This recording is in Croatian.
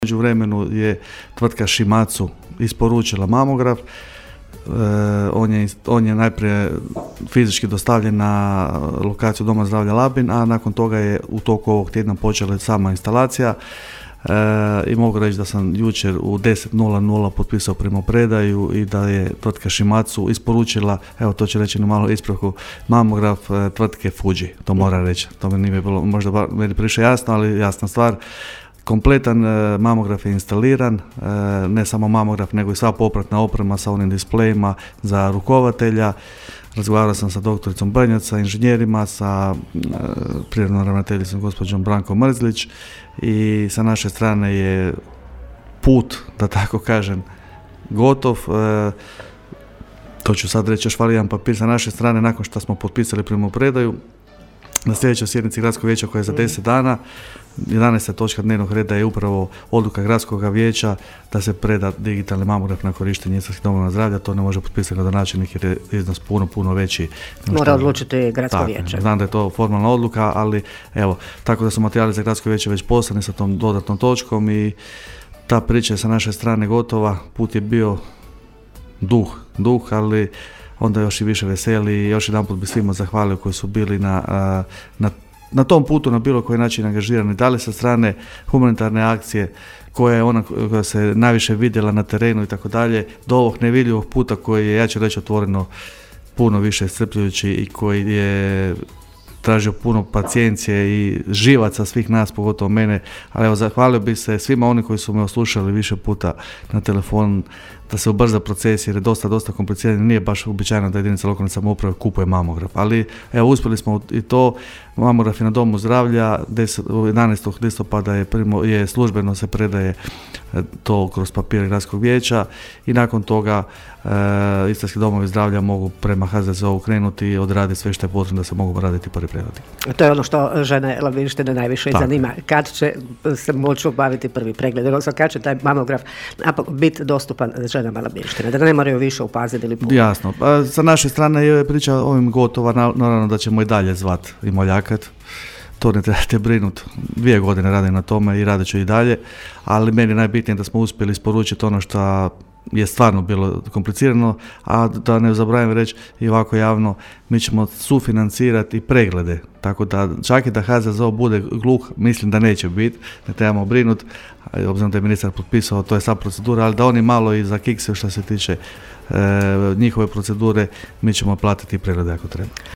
U vremenu je tvrtka Shimatsu isporučila mamograf. On je najprije fizički dostavljen na lokaciju Doma zdravlja Labin, a nakon toga je u toku ovog tjedna počela sama instalacija. I mogu reći da sam jučer u 10:00 potpisao primopredaju i da je tvrtka Shimatsu isporučila, evo to ću reći na malo ispravku, mamograf tvrtke Fuji. To moram reći, to mi nije bilo možda meni priše jasno, ali jasna stvar. Kompletan mamograf je instaliran, ne samo mamograf nego i sva popratna oprema sa onim displejima za rukovatelja. Razgovarao sam sa doktoricom Brnjac, sa inženjerima, sa prirodnom ravnateljicom gospođom Brankom Mrzlić i sa naše strane je put, da tako kažem, gotov. To ću sad reći, još fali jedan papir sa naše strane nakon što smo potpisali primopredaju. Na sljedećoj sjednici Gradskog vijeća koja je za 10 dana, 11. točka dnevnog reda je upravo odluka Gradskog vijeća da se preda digitalni mamograf na korištenje istarskih domova zdravlja. To ne može potpisati gradonačelnik jer je iznos puno veći. Mora odlučiti Gradsko vijeće. Znam da je to formalna odluka, ali evo, tako da su materijali za Gradsko vijeće već poslani sa tom dodatnom točkom i ta priča je sa naše strane gotova. Put je bio duh, ali onda još i više veseli i još jedanput bi svima zahvalio koji su bili na tom putu na bilo koji način angažirani, da li sa strane humanitarne akcije koja je ona koja se najviše vidjela na terenu i tako dalje, do ovog nevidljivog puta koji je, ja ću reći otvoreno, puno više iscrpljujući i koji je tražio puno pacijencije i živaca svih nas, pogotovo mene, ali evo zahvalio bih se svima oni koji su me oslušali više puta na telefon da se ubrza proces jer je dosta komplicirano, nije baš uobičajeno da jedinica lokalne samouprave kupuje mamograf, ali evo uspjeli smo i to. Mamograf je na Domu zdravlja, 11. listopada je službeno se predaje to kroz papire Gradskog vijeća i nakon toga istarski domovi zdravlja mogu prema HZZO-u krenuti i odraditi sve što je potrebno da se mogu raditi prvi pregledi. To je ono što žene Labinštine najviše zanima. Kad će se moći obaviti prvi pregled, odnosno kad će taj mamograf biti dostupan ženama Labinštine, da ne moraju više upaziti ili puno. Jasno. Sa naše strane je priča ovim gotova, naravno da ćemo i dalje zvati i moljakat. To ne trebate brinuti. 2 godine radim na tome i radit ću i dalje, ali meni je najbitnije da smo uspjeli isporučiti ono što je stvarno bilo komplicirano, a da ne zaboravim reći i ovako javno, mi ćemo sufinancirati i preglede, tako da čak i da HZZO bude gluh, mislim da neće biti, ne trebamo brinuti, obzirom da je ministar potpisao, to je sad procedura, ali da oni malo i za kikse što se tiče njihove procedure, mi ćemo platiti i preglede ako treba.